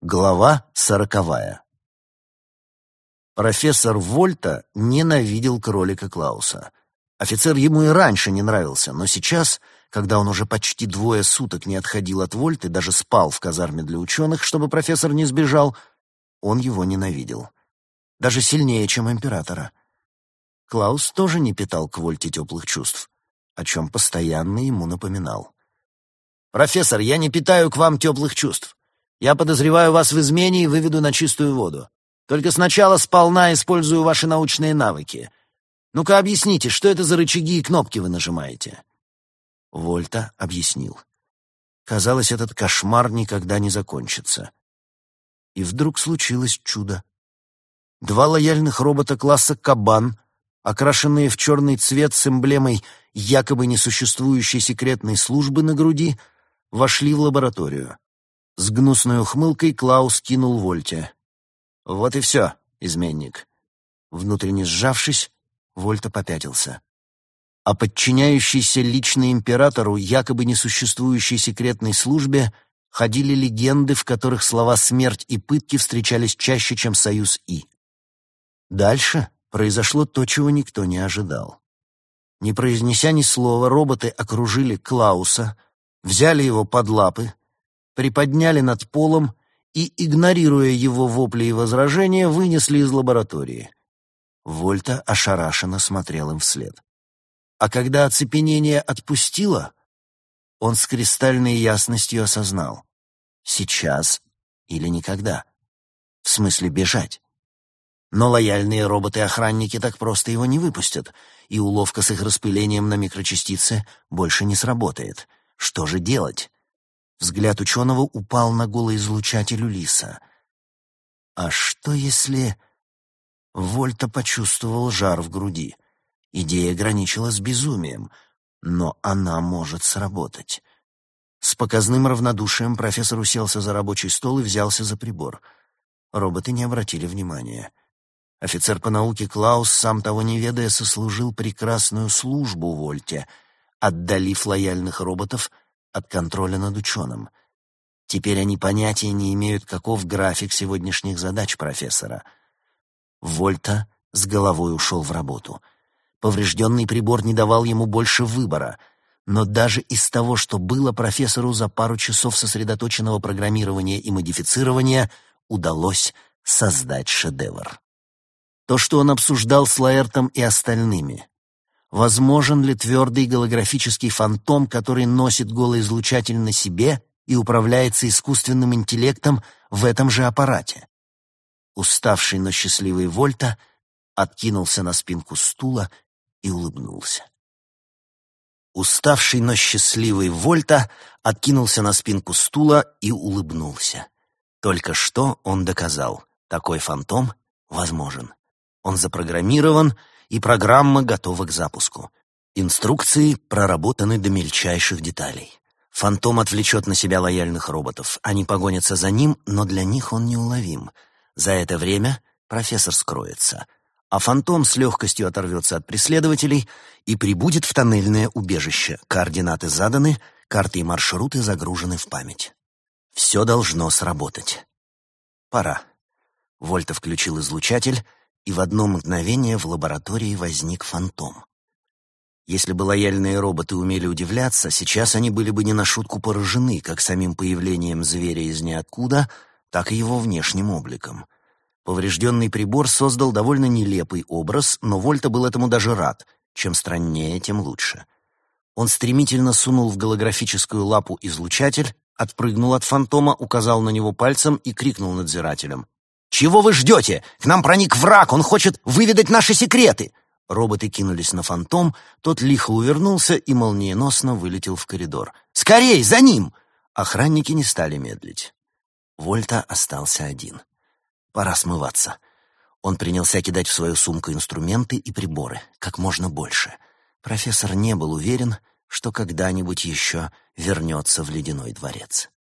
Глава 40. Профессор Вольта ненавидел кролика Клауса. Офицер ему и раньше не нравился, но сейчас, когда он уже почти 2 суток не отходил от Вольты, даже спал в казарме для ученых, чтобы профессор не сбежал, он его ненавидел. Даже сильнее, чем императора. Клаус тоже не питал к Вольте теплых чувств, о чем постоянно ему напоминал. «Профессор, я не питаю к вам теплых чувств. Я подозреваю вас в измене и выведу на чистую воду. Только сначала сполна использую ваши научные навыки. Ну-ка объясните, что это за рычаги и кнопки вы нажимаете?» Вольта объяснил. Казалось, этот кошмар никогда не закончится. И вдруг случилось чудо. 2 лояльных робота класса «Кабан», окрашенные в черный цвет с эмблемой якобы несуществующей секретной службы на груди, вошли в лабораторию. С гнусной ухмылкой Клаус кинул Вольте. «Вот и все, изменник». Внутренне сжавшись, Вольта попятился. О подчиняющейся лично императору якобы несуществующей секретной службе ходили легенды, в которых слова «смерть» и «пытки» встречались чаще, чем союз «и». Дальше произошло то, чего никто не ожидал. Не произнеся ни слова, роботы окружили Клауса, взяли его под лапы, приподняли над полом и, игнорируя его вопли и возражения, вынесли из лаборатории. Вольта ошарашенно смотрел им вслед. А когда оцепенение отпустило, он с кристальной ясностью осознал: сейчас или никогда. В смысле бежать. Но лояльные роботы-охранники так просто его не выпустят, и уловка с их распылением на микрочастицы больше не сработает. Что же делать? Взгляд ученого упал на голый излучатель Улисса. А что если... Вольта почувствовал жар в груди. Идея граничила с безумием, но она может сработать. С показным равнодушием профессор уселся за рабочий стол и взялся за прибор. Роботы не обратили внимания. Офицер по науке Клаус, сам того не ведая, сослужил прекрасную службу Вольте, отдалив лояльных роботов от контроля над ученым. Теперь они понятия не имеют, каков график сегодняшних задач профессора. Вольта с головой ушел в работу. Поврежденный прибор не давал ему больше выбора, но даже из того, что было профессору за пару часов сосредоточенного программирования и модифицирования, удалось создать шедевр. То, что он обсуждал с Лаэртом и остальными. Возможен ли твердый голографический фантом, который носит голоизлучатель на себе и управляется искусственным интеллектом в этом же аппарате? Уставший, но счастливый Вольта откинулся на спинку стула и улыбнулся. Уставший, но счастливый Вольта откинулся на спинку стула и улыбнулся. Только что он доказал: такой фантом возможен. Он запрограммирован, и программа готова к запуску. Инструкции проработаны до мельчайших деталей. Фантом отвлечет на себя лояльных роботов. Они погонятся за ним, но для них он неуловим. За это время профессор скроется, а фантом с легкостью оторвется от преследователей и прибудет в тоннельное убежище. Координаты заданы, карты и маршруты загружены в память. Все должно сработать. Пора. Вольта включил излучатель, и в одно мгновение в лаборатории возник фантом. Если бы лояльные роботы умели удивляться, сейчас они были бы не на шутку поражены как самим появлением зверя из ниоткуда, так и его внешним обликом. Поврежденный прибор создал довольно нелепый образ, но Вольта был этому даже рад. Чем страннее, тем лучше. Он стремительно сунул в голографическую лапу излучатель, отпрыгнул от фантома, указал на него пальцем и крикнул надзирателям: «Чего вы ждете? К нам проник враг, он хочет выведать наши секреты!» Роботы кинулись на фантом, тот лихо увернулся и молниеносно вылетел в коридор. «Скорей, за ним!» Охранники не стали медлить. Вольта остался один. Пора смываться. Он принялся кидать в свою сумку инструменты и приборы, как можно больше. Профессор не был уверен, что когда-нибудь еще вернется в Ледяной дворец.